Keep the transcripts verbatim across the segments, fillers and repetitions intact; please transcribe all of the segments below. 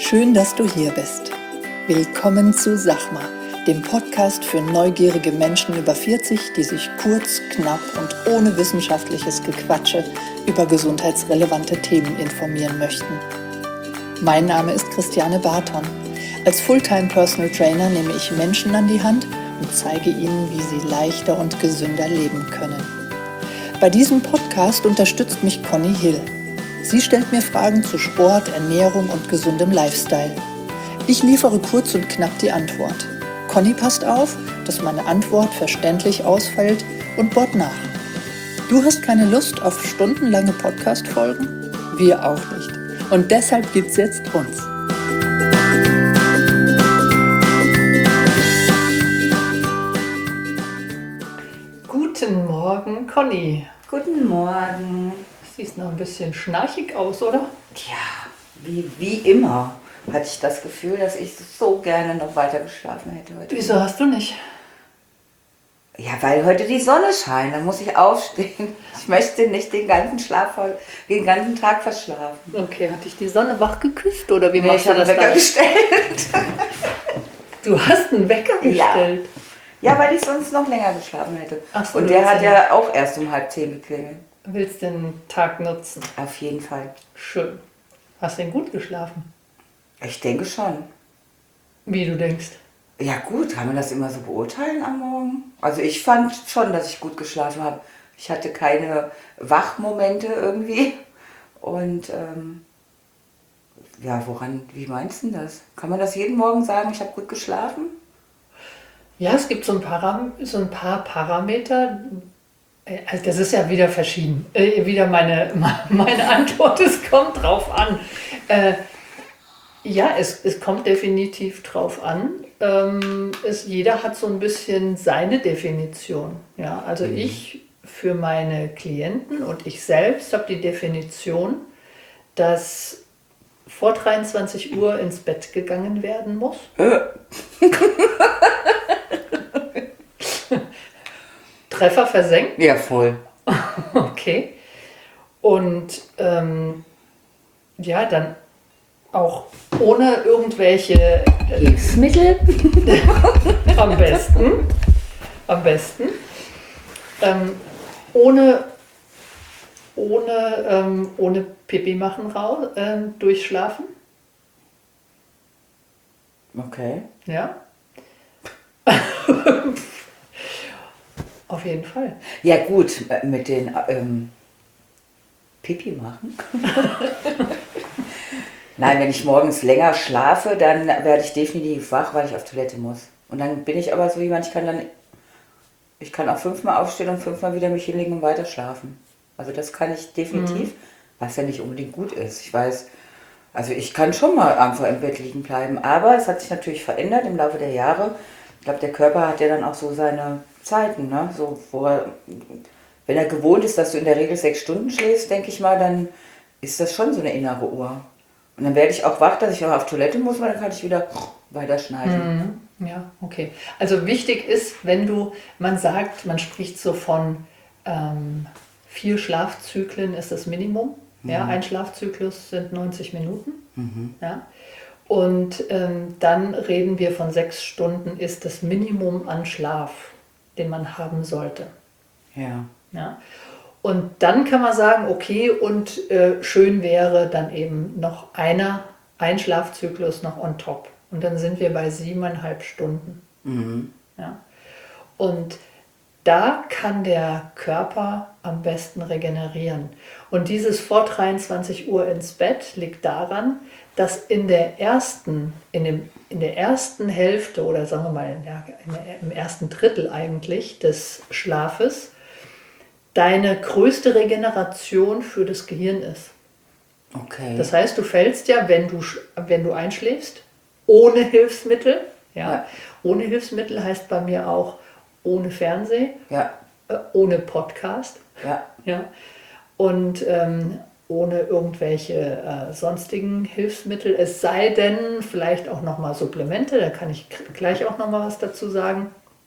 Schön, dass du hier bist. Willkommen zu Sachma, dem Podcast für neugierige Menschen über vierzig, die sich kurz, knapp und ohne wissenschaftliches Gequatsche über gesundheitsrelevante Themen informieren möchten. Mein Name ist Christiane Barton. Als Fulltime Personal Trainer nehme ich Menschen an die Hand und zeige ihnen, wie sie leichter und gesünder leben können. Bei diesem Podcast unterstützt mich Conny Hill. Sie stellt mir Fragen zu Sport, Ernährung und gesundem Lifestyle. Ich liefere kurz und knapp die Antwort. Conny passt auf, dass meine Antwort verständlich ausfällt und bohrt nach. Du hast keine Lust auf stundenlange Podcast-Folgen? Wir auch nicht. Und deshalb gibt's jetzt uns. Guten Morgen, Conny. Guten Morgen. Siehst noch ein bisschen schnarchig aus, oder? Tja, wie, wie immer hatte ich das Gefühl, dass ich so gerne noch weiter geschlafen hätte heute. Wieso hast du nicht? Ja, weil heute die Sonne scheint, dann muss ich aufstehen. Ich möchte nicht den ganzen Schlaf, den ganzen Tag verschlafen. Okay, hat dich die Sonne wach geküsst oder wie Nee, machst ich du habe das einen Wecker dann? gestellt. Du hast einen Wecker gestellt? Ja, weil ich sonst noch länger geschlafen hätte. Ach so, Und du der willst hat ja- ja auch erst um halb zehn geklingelt. Willst den Tag nutzen? Auf jeden Fall. Schön. Hast du denn gut geschlafen? Ich denke schon. Wie du denkst? Ja gut, kann man das immer so beurteilen am Morgen? Also ich fand schon, dass ich gut geschlafen habe. Ich hatte keine Wachmomente irgendwie. Und ähm, ja, woran, wie meinst du das? Kann man das jeden Morgen sagen, ich habe gut geschlafen? Ja, es gibt so ein, Param so ein paar Parameter. Äh, Also das ist ja wieder verschieden. Äh, wieder meine, meine Antwort, es kommt drauf an. Äh, ja, es, es kommt definitiv drauf an. Ähm, es, jeder hat so ein bisschen seine Definition. Ja, also Mhm. ich für meine Klienten und ich selbst habe die Definition, dass vor dreiundzwanzig Uhr ins Bett gegangen werden muss. Äh. Treffer versenkt. Ja, voll. Okay. Und ähm, ja, dann auch ohne irgendwelche Hilfsmittel? am besten, am besten, ähm, ohne, ohne, ähm, ohne Pipi machen raus, ähm, durchschlafen. Okay. Ja. Auf jeden Fall. Ja gut, mit den ähm, Pipi machen. Nein, wenn ich morgens länger schlafe, dann werde ich definitiv wach, weil ich auf Toilette muss. Und dann bin ich aber so jemand, ich kann dann, ich kann auch fünfmal aufstehen und fünfmal wieder mich hinlegen und weiter schlafen. Also das kann ich definitiv, was ja nicht unbedingt gut ist. Ich weiß, also ich kann schon mal einfach im Bett liegen bleiben, aber es hat sich natürlich verändert im Laufe der Jahre. Ich glaube, der Körper hat ja dann auch so seine Zeiten, ne? So, wo er, wenn er gewohnt ist, dass du in der Regel sechs Stunden schläfst, denke ich mal, dann ist das schon so eine innere Uhr. Und dann werde ich auch wach, dass ich auch auf Toilette muss, weil dann kann ich wieder weiterschneiden. Mhm. Ja, okay. Also wichtig ist, wenn du, man sagt, man spricht so von ähm, vier Schlafzyklen ist das Minimum. Ja, ein Schlafzyklus sind neunzig Minuten. Mhm. Ja. Und ähm, dann reden wir von sechs Stunden ist das Minimum an Schlaf, den man haben sollte. Ja. Ja. Und dann kann man sagen, okay, und äh, schön wäre dann eben noch einer, ein Schlafzyklus noch on top. Und dann sind wir bei siebeneinhalb Stunden. Mhm. Ja. Und da kann der Körper am besten regenerieren. Und dieses vor dreiundzwanzig Uhr ins Bett liegt daran, dass in der ersten, in dem, in der ersten Hälfte oder sagen wir mal ja, im ersten Drittel eigentlich des Schlafes deine größte Regeneration für das Gehirn ist. Okay. Das heißt, du fällst ja, wenn du, sch- wenn du einschläfst, ohne Hilfsmittel. Ja. Ja. Ohne Hilfsmittel heißt bei mir auch ohne Fernseh, Ja, äh, ohne Podcast. ja. Ja. Und ähm, ohne irgendwelche äh, sonstigen Hilfsmittel. Es sei denn, vielleicht auch nochmal Supplemente, da kann ich k- gleich auch nochmal was dazu sagen.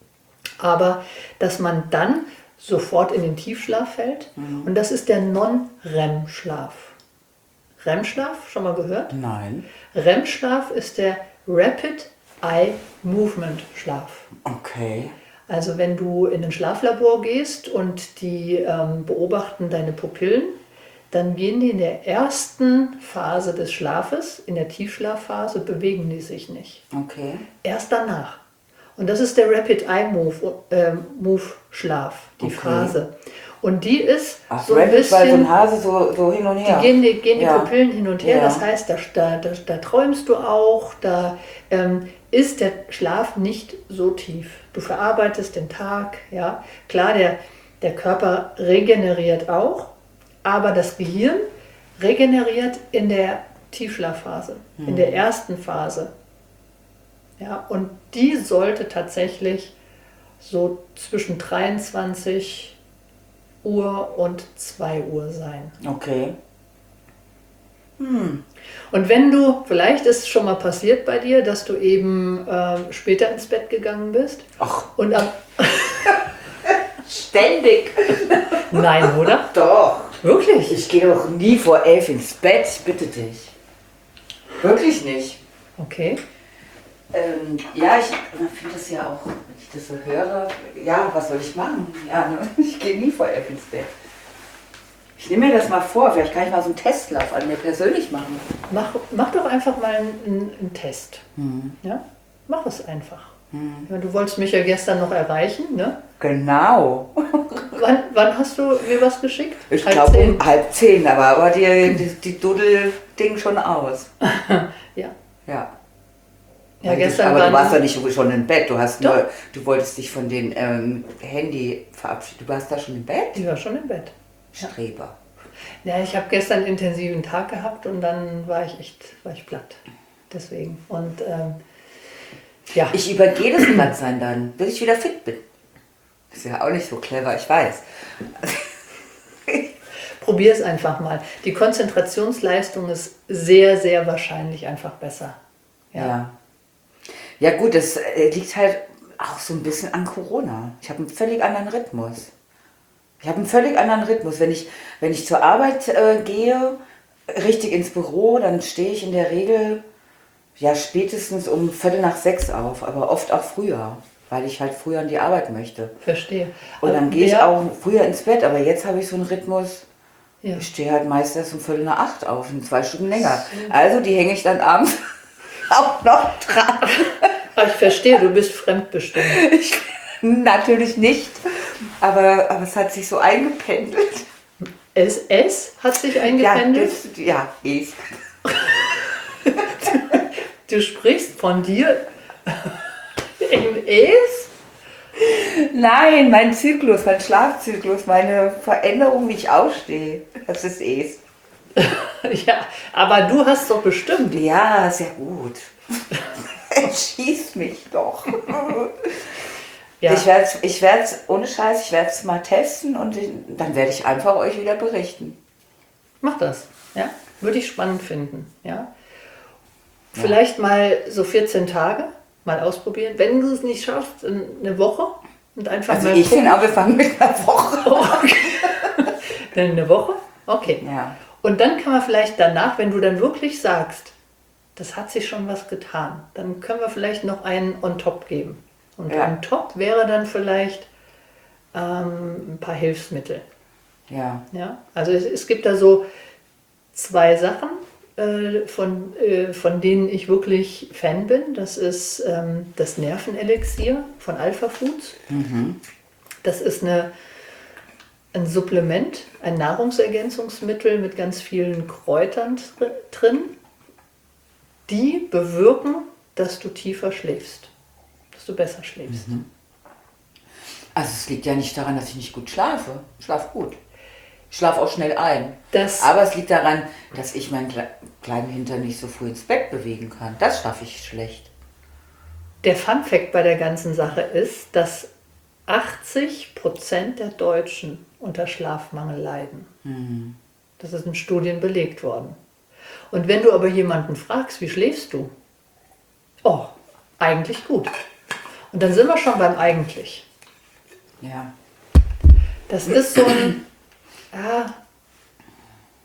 Aber dass man dann sofort in den Tiefschlaf fällt. Und das ist der Non-R E M-Schlaf. R E M-Schlaf, schon mal gehört? Nein. R E M-Schlaf ist der Rapid Eye Movement Schlaf. Okay. Also wenn du in ein Schlaflabor gehst und die ähm, beobachten deine Pupillen, dann gehen die in der ersten Phase des Schlafes, in der Tiefschlafphase, bewegen die sich nicht. Okay. Erst danach. Und das ist der Rapid Eye Move, äh, Move Schlaf, die Okay. Phase. Und die ist Ach, so ein Rapid, bisschen... weil so ein Hase so, so hin und her. Die gehen die, gehen die Ja. Pupillen hin und her, Ja. das heißt, da, da, da, da träumst du auch, da ähm, ist der Schlaf nicht so tief. Du verarbeitest den Tag, ja. Klar, der, der Körper regeneriert auch, aber das Gehirn regeneriert in der Tiefschlafphase, Hm. in der ersten Phase. Ja, und die sollte tatsächlich so zwischen dreiundzwanzig Uhr und zwei Uhr sein. Okay. Hm. Und wenn du, vielleicht ist es schon mal passiert bei dir, dass du eben ähm, später ins Bett gegangen bist Ach, und am... ständig. Nein, oder? Doch. Wirklich? Ich gehe doch nie vor elf ins Bett, ich bitte dich. Wirklich nicht. Okay. Ähm, ja, ich finde das ja auch, wenn ich das so höre, ja, was soll ich machen? Ja, ne? Ich gehe nie vor elf ins Bett. Ich nehme mir das mal vor, vielleicht kann ich mal so einen Testlauf an mir persönlich machen. Mach, mach doch einfach mal einen, einen Test. Hm. Ja? Mach es einfach. Hm. Ja, du wolltest mich ja gestern noch erreichen, ne? Genau. Wann, wann hast du mir was geschickt? Ich Halb glaube zehn? um halb zehn, aber, aber die, die, die Duddel-Ding schon aus. Ja. Ja. Ja, Weil gestern du, aber du waren- warst ja nicht schon im Bett, du hast Doch. nur, du wolltest dich von dem ähm, Handy verabschieden. Du warst da schon im Bett? Ich war schon im Bett. Streber. Ja, ich habe gestern einen intensiven Tag gehabt und dann war ich echt, war ich platt. Deswegen. Und ähm, ja. Ich übergehe das Plattsein dann, bis ich wieder fit bin. Ist ja auch nicht so clever, ich weiß. Probier es einfach mal. Die Konzentrationsleistung ist sehr, sehr wahrscheinlich einfach besser. Ja. Ja, ja gut, das äh, liegt halt auch so ein bisschen an Corona. Ich habe einen völlig anderen Rhythmus. Ich habe einen völlig anderen Rhythmus. Wenn ich, wenn ich zur Arbeit äh, gehe, richtig ins Büro, dann stehe ich in der Regel ja spätestens um Viertel nach sechs auf, aber oft auch früher, weil ich halt früher an die Arbeit möchte. Verstehe. Und Aber dann gehe ich wer- auch früher ins Bett, aber jetzt habe ich so einen Rhythmus, Ja. ich stehe halt meist erst um Viertel nach acht auf und zwei Stunden länger. Also die hänge ich dann abends auch noch dran. Ah, ich verstehe, du bist fremdbestimmt. Ich, natürlich nicht, aber, aber es hat sich so eingependelt. S S hat sich Ja, eingependelt. das, ja, es. Du sprichst von dir im S? Nein, mein Zyklus, mein Schlafzyklus, meine Veränderung, wie ich ausstehe, das ist es. Ja, aber du hast doch bestimmt. Ja, sehr gut. Schieß mich doch. Ja, Ich werde es, ich werd's, ohne Scheiß, ich werde es mal testen und dann werde ich einfach euch wieder berichten. mach das. Ja, würde ich spannend finden. Ja. Vielleicht mal so vierzehn Tage mal ausprobieren. Wenn du es nicht schaffst, eine Woche und einfach Also mal ich gucken. finde auch, wir fangen mit einer Woche. Okay. Dann eine Woche? Okay. Ja. Und dann kann man vielleicht danach, wenn du dann wirklich sagst, das hat sich schon was getan, dann können wir vielleicht noch einen on top geben. Und Ja. on top wäre dann vielleicht ähm, ein paar Hilfsmittel. Ja. Ja? Also es, es gibt da so zwei Sachen, äh, von, äh, von denen ich wirklich Fan bin. Das ist ähm, das Nervenelixier von Alpha Foods. Das ist eine, ein Supplement, ein Nahrungsergänzungsmittel mit ganz vielen Kräutern dr- drin, die bewirken, dass du tiefer schläfst, dass du besser schläfst. Also es liegt ja nicht daran, dass ich nicht gut schlafe. Ich schlafe gut. Ich schlafe auch schnell ein. Das- Aber es liegt daran, dass ich meinen Kle kleinen Hintern nicht so früh ins Bett bewegen kann. Das schaffe ich schlecht. Der Funfact bei der ganzen Sache ist, dass achtzig Prozent der Deutschen unter Schlafmangel leiden. Das ist in Studien belegt worden. Und wenn du aber jemanden fragst, wie schläfst du? Oh, eigentlich gut. Und dann sind wir schon beim eigentlich. Ja. Das ist so ein, ja,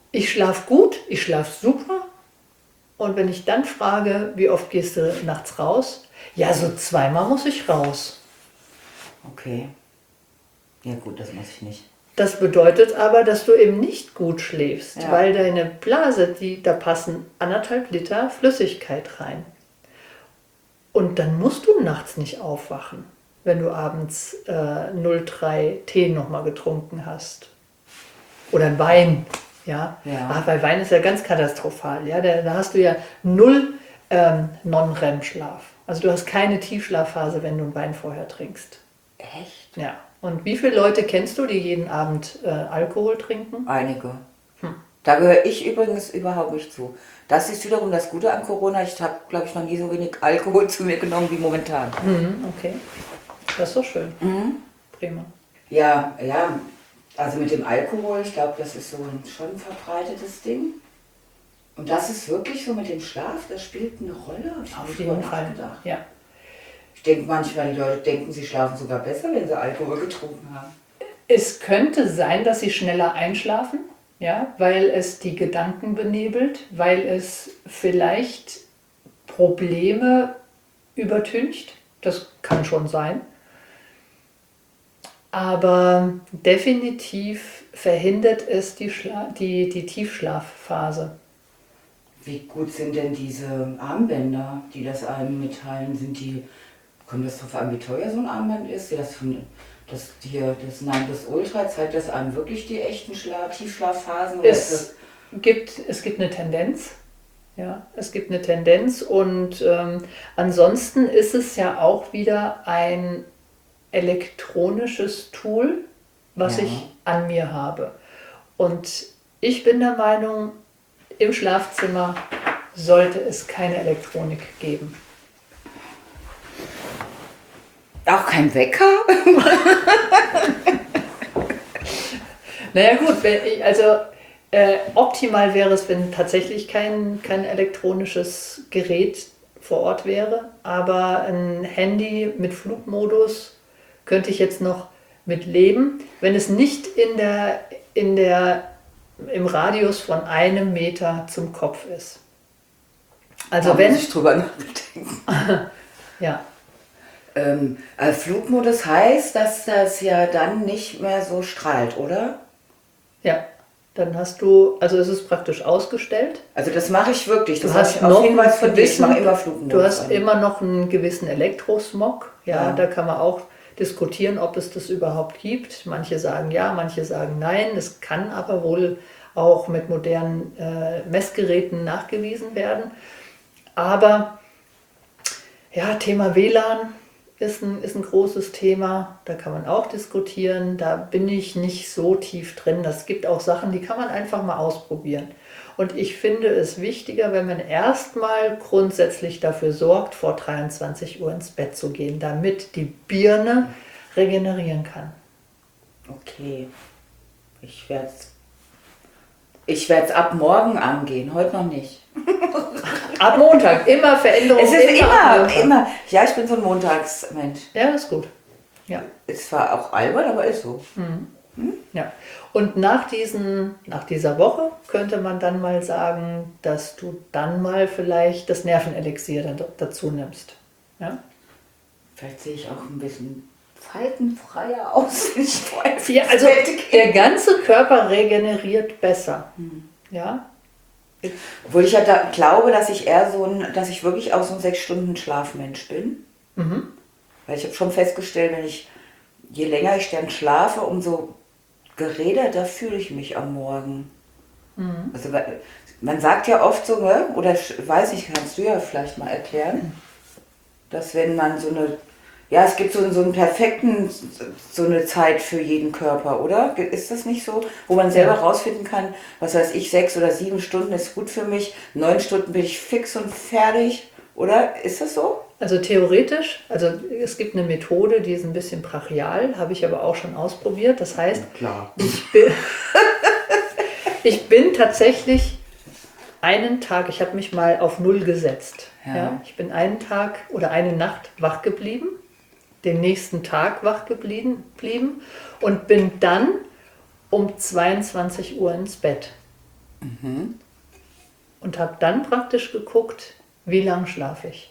Ich schlafe gut, ich schlafe super. Und wenn ich dann frage, wie oft gehst du nachts raus? Ja, so zweimal muss ich raus. Okay. Ja gut, das muss ich nicht. Das bedeutet aber, dass du eben nicht gut schläfst, Ja. weil deine Blase, die, da passen anderthalb Liter Flüssigkeit rein. Und dann musst du nachts nicht aufwachen, wenn du abends äh, null Komma drei Tee nochmal getrunken hast. Oder ein Wein. Ja? Ja. Ach, bei Wein ist ja ganz katastrophal. Ja? Da, da hast du ja null ähm, Non-R E M-Schlaf. Also du hast keine Tiefschlafphase, wenn du einen Wein vorher trinkst. Echt? Ja. Und wie viele Leute kennst du, die jeden Abend äh, Alkohol trinken? Einige. Hm. Da gehöre ich übrigens überhaupt nicht zu. Das ist wiederum das Gute an Corona. Ich habe, glaube ich, noch nie so wenig Alkohol zu mir genommen wie momentan. Mhm, okay. Das ist doch schön. Mhm. Prima. Ja, ja. Also mit dem Alkohol, ich glaube, das ist so ein schon ein verbreitetes Ding. Und das ist wirklich so mit dem Schlaf, das spielt eine Rolle. Hab ich Auf nicht jeden drüber Fall. nachgedacht. Ja. Ich denke manchmal, die Leute denken, sie schlafen sogar besser, wenn sie Alkohol getrunken haben. Es könnte sein, dass sie schneller einschlafen, ja, weil es die Gedanken benebelt, weil es vielleicht Probleme übertüncht. Das kann schon sein. Aber definitiv verhindert es die, Schla- die, die Tiefschlafphase. Wie gut sind denn diese Armbänder, die das einem mitteilen? Sind die, kommt das darauf an, wie teuer so ein Armband ist? Das, von, das, hier, das Nimbus Ultra zeigt das einem wirklich die echten Schla Tiefschlafphasen? Oder ist Es das gibt, es gibt eine Tendenz. Ja, es gibt eine Tendenz und ähm, ansonsten ist es ja auch wieder ein elektronisches Tool, was Ja. ich an mir habe. Und ich bin der Meinung, im Schlafzimmer sollte es keine Elektronik geben. auch kein Wecker? Naja gut, wenn ich, also äh, optimal wäre es, wenn tatsächlich kein, kein elektronisches Gerät vor Ort wäre, aber ein Handy mit Flugmodus könnte ich jetzt noch mit leben, wenn es nicht in der, in der, im Radius von einem Meter zum Kopf ist. Also Da wenn, muss ich drüber nachdenken. ja, Ähm, also Flugmodus heißt, dass das ja dann nicht mehr so strahlt, oder? ja, dann hast du, also es ist praktisch ausgestellt. Also das mache ich wirklich. Das Du habe hast ich noch auf Hinweis von einen dir. Ich gewissen- mache immer Flugmodus Du hast an. immer noch einen gewissen Elektrosmog. Ja, Ja. da kann man auch diskutieren, ob es das überhaupt gibt. Manche sagen ja, manche sagen nein. Es kann aber wohl auch mit modernen äh, Messgeräten nachgewiesen werden. Aber ja, Thema W L A N ist ein, ist ein großes Thema. Da kann man auch diskutieren. Da bin ich nicht so tief drin. Das gibt auch Sachen, die kann man einfach mal ausprobieren. Und ich finde es wichtiger, wenn man erstmal grundsätzlich dafür sorgt, vor dreiundzwanzig Uhr ins Bett zu gehen, damit die Birne regenerieren kann. Okay. Ich werde es ich werd's ab morgen angehen, heute noch nicht. Ab Montag, immer Veränderungen. Es ist ab immer, Montag. immer. Ja, ich bin so ein Montagsmensch. Ja, ist gut. Ja. Ist zwar auch albern, aber ist so. Ja, und nach, diesen, nach dieser Woche könnte man dann mal sagen, dass du dann mal vielleicht das Nervenelixier dann dazu nimmst. Ja, Vielleicht sehe ich auch ein bisschen faltenfreier aus, wenn ich vorher ja ins also Bett gehe. der ganze Körper regeneriert besser. Ja, Obwohl ich ja da glaube, dass ich eher so ein, dass ich wirklich auch so ein sechs Stunden Schlafmensch bin. Mhm. Weil ich habe schon festgestellt, wenn ich, je länger ich dann schlafe, umso geräderter fühle ich mich am Morgen. Mhm. Also weil- man sagt ja oft so, ne? Oder sch- weiß ich, kannst du ja vielleicht mal erklären, dass wenn man so eine, ja, es gibt so, so einen perfekten, so eine Zeit für jeden Körper, oder? Ist das nicht so? Wo man selber Ja. rausfinden kann, was weiß ich, sechs oder sieben Stunden ist gut für mich, neun Stunden bin ich fix und fertig, oder? Ist das so? Also theoretisch, also es gibt eine Methode, die ist ein bisschen brachial, habe ich aber auch schon ausprobiert. Das heißt, Klar. ich bin, ich bin tatsächlich einen Tag, ich habe mich mal auf Null gesetzt. Ja. Ja, ich bin einen Tag oder eine Nacht wach geblieben, den nächsten Tag wach geblieben blieben und bin dann um zweiundzwanzig Uhr ins Bett. Mhm. Und habe dann praktisch geguckt, wie lang schlafe ich.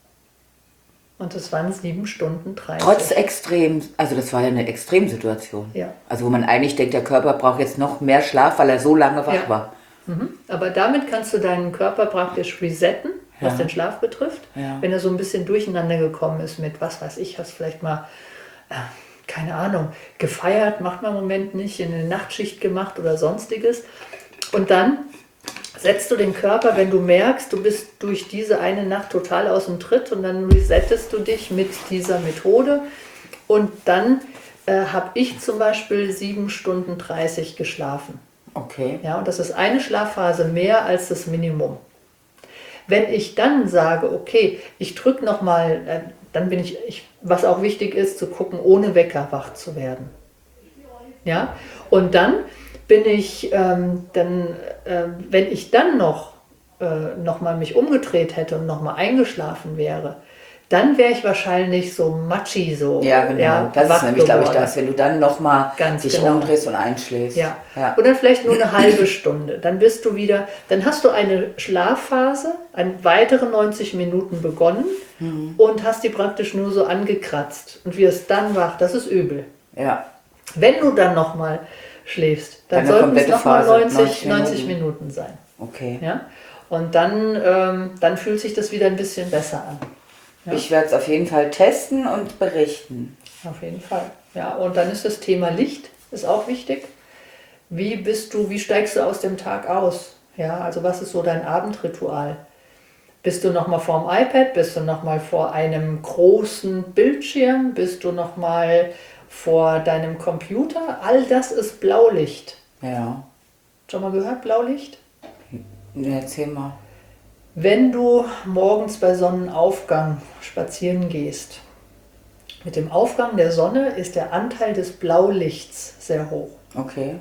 Und das waren sieben Stunden dreißig. Trotz extrem, also das war ja eine Extremsituation. Ja. Also wo man eigentlich denkt, der Körper braucht jetzt noch mehr Schlaf, weil er so lange wach ja. war. Mhm. Aber damit kannst du deinen Körper praktisch resetten, was Ja. den Schlaf betrifft. Ja. Wenn er so ein bisschen durcheinander gekommen ist mit, was weiß ich, hast vielleicht mal, äh, keine Ahnung, gefeiert, macht man im Moment nicht, in eine Nachtschicht gemacht oder sonstiges. Und dann setzt du den Körper, wenn du merkst, du bist durch diese eine Nacht total aus dem Tritt, und dann resettest du dich mit dieser Methode. Und dann äh, habe ich zum Beispiel sieben Stunden dreißig geschlafen. Okay. Ja, und das ist eine Schlafphase mehr als das Minimum. Wenn ich dann sage, okay, ich drücke nochmal, äh, dann bin ich, ich, was auch wichtig ist, zu gucken, ohne Wecker wach zu werden. Ja, und dann bin ich, ähm, dann, äh, wenn ich dann noch, äh, noch mal mich umgedreht hätte und nochmal eingeschlafen wäre, dann wäre ich wahrscheinlich so matschi, so Ja, genau. ja, das wach ist nämlich, glaube ich, geworden. das, wenn du dann nochmal Ganz dich genau. umdrehst und einschläfst. Ja. Ja. Oder vielleicht nur eine halbe Stunde. Dann bist du wieder, dann hast du eine Schlafphase, eine weitere neunzig Minuten begonnen Mhm. und hast die praktisch nur so angekratzt und wirst dann wach. Das ist übel. Ja. Wenn du dann nochmal schläfst, dann Eine sollten es komplette nochmal Phase, neunzig, neunzig neunzig Minuten. Minuten sein. Okay. Ja? Und dann, ähm, dann fühlt sich das wieder ein bisschen besser an. Ja? Ich werde es auf jeden Fall testen und berichten. Auf jeden Fall. Ja, und dann ist das Thema Licht, ist auch wichtig. Wie bist du, wie steigst du aus dem Tag aus? Ja, also was ist so dein Abendritual? Bist du nochmal vorm iPad? Bist du nochmal vor einem großen Bildschirm? Bist du nochmal vor deinem Computer? All das ist Blaulicht. Ja. Schon mal gehört, Blaulicht? Ja, erzähl mal. Wenn du morgens bei Sonnenaufgang spazieren gehst, mit dem Aufgang der Sonne ist der Anteil des Blaulichts sehr hoch. Okay.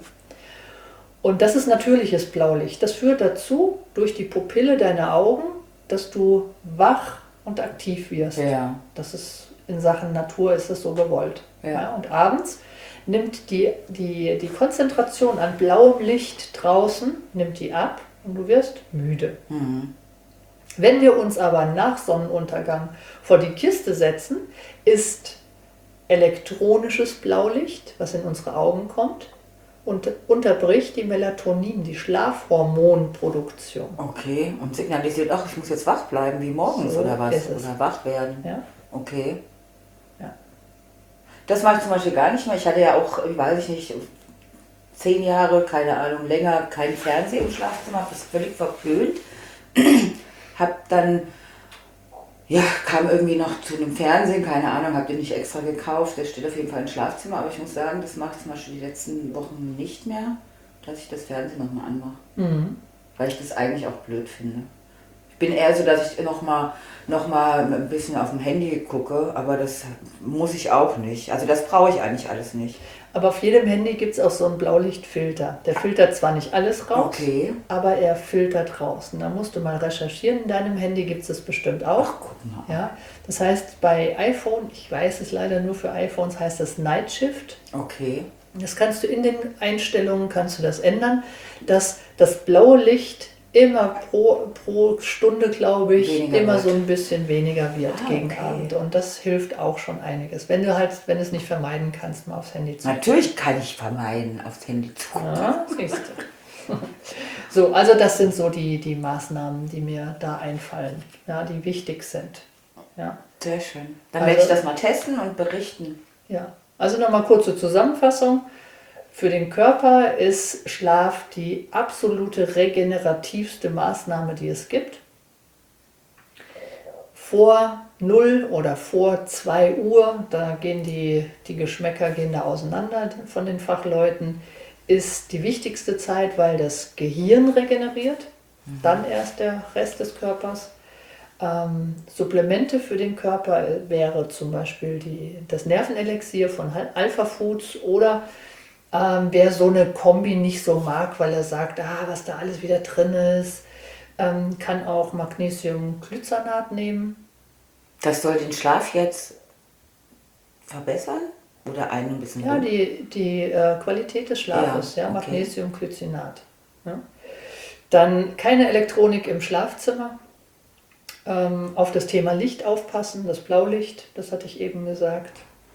Und das ist natürliches Blaulicht. Das führt dazu, durch die Pupille deiner Augen, dass du wach und aktiv wirst. Ja. Das ist in Sachen Natur ist das so gewollt. Ja. Ja, und abends nimmt die, die, die Konzentration an blauem Licht draußen, nimmt die ab und du wirst müde. Mhm. Wenn wir uns aber nach Sonnenuntergang vor die Kiste setzen, ist elektronisches Blaulicht, was in unsere Augen kommt, und unterbricht die Melatonin, die Schlafhormonproduktion. Okay. Und signalisiert auch, ich muss jetzt wach bleiben, wie morgens So oder was? ist es. Oder wach werden. Ja? Okay. Ja. Das mache ich zum Beispiel gar nicht mehr. Ich hatte ja auch, weiß ich nicht, zehn Jahre, keine Ahnung, länger kein Fernseher im Schlafzimmer, habe das völlig verpönt. Hab dann, ja, kam irgendwie noch zu einem Fernsehen, keine Ahnung, hab den nicht extra gekauft, der steht auf jeden Fall im Schlafzimmer, aber ich muss sagen, das mache ich zum Beispiel die letzten Wochen nicht mehr, dass ich das Fernsehen nochmal anmache, Mhm. weil ich das eigentlich auch blöd finde. Ich bin eher so, dass ich nochmal noch mal ein bisschen auf dem Handy gucke, aber das muss ich auch nicht. Also das brauche ich eigentlich alles nicht. Aber auf jedem Handy gibt es auch so einen Blaulichtfilter. Der filtert zwar nicht alles raus, Okay. aber er filtert raus. Und da musst du mal recherchieren. In deinem Handy gibt es das bestimmt auch. Ach, guck mal. Ja, das heißt bei iPhone, ich weiß es leider nur für iPhones, heißt das Night Shift. Okay. Das kannst du in den Einstellungen, kannst du das ändern, dass das blaue Licht immer pro, pro Stunde, glaube ich, Weniger immer wird. so ein bisschen weniger wird Ah, gegen okay. Abend. Und das hilft auch schon einiges. Wenn du halt, wenn es nicht vermeiden kannst, mal aufs Handy zu Natürlich kann ich vermeiden, aufs Handy zu gucken. Ja, siehst du. So, also das sind so die, die Maßnahmen, die mir da einfallen, ja, die wichtig sind. Ja, Sehr schön. Dann Also- werde ich das mal testen und berichten. ja. Also nochmal kurze Zusammenfassung. Für den Körper ist Schlaf die absolute regenerativste Maßnahme, die es gibt. Vor null oder vor zwei Uhr, da gehen die, die Geschmäcker gehen da auseinander von den Fachleuten, ist die wichtigste Zeit, weil das Gehirn regeneriert, dann erst der Rest des Körpers. Ähm, Supplemente für den Körper wäre zum Beispiel die, das Nervenelixier von Alpha Foods oder ähm, wer so eine Kombi nicht so mag, weil er sagt, ah, was da alles wieder drin ist, ähm, kann auch Magnesiumglycinat nehmen. Das soll den Schlaf jetzt verbessern? Oder einen ein bisschen Ja, rum- die, die äh, Qualität des Schlafes, Ja, ja, okay. Magnesiumglycinat. Ja. Dann keine Elektronik im Schlafzimmer. Ähm, auf das Thema Licht aufpassen, das Blaulicht, das hatte ich eben gesagt.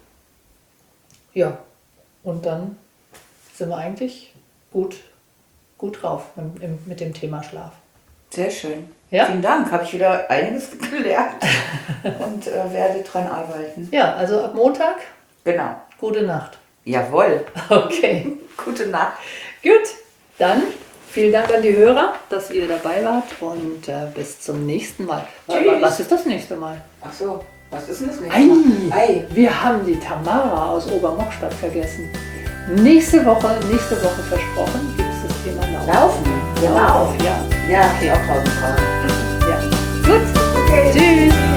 Ja, und dann sind wir eigentlich gut, gut drauf im, im, mit dem Thema Schlaf. Sehr schön. Ja? Vielen Dank. Habe ich wieder einiges gelernt und äh, werde dran arbeiten. Ja, also ab Montag, Genau. gute Nacht. Jawohl. Okay, Gute Nacht. gut. Dann vielen Dank an die Hörer, dass ihr dabei wart und äh, bis zum nächsten Mal. Tschüss. Was ist das nächste Mal? Ach so, was ist denn das nächste Ei, Mal? Ei. wir haben die Tamara aus Obermockstadt vergessen. Nächste Woche, nächste Woche versprochen, gibt es das Thema Laufen. Laufen? Genau. Ja. Ja, okay. Auch Laufen. Ja. Gut. Okay. Tschüss.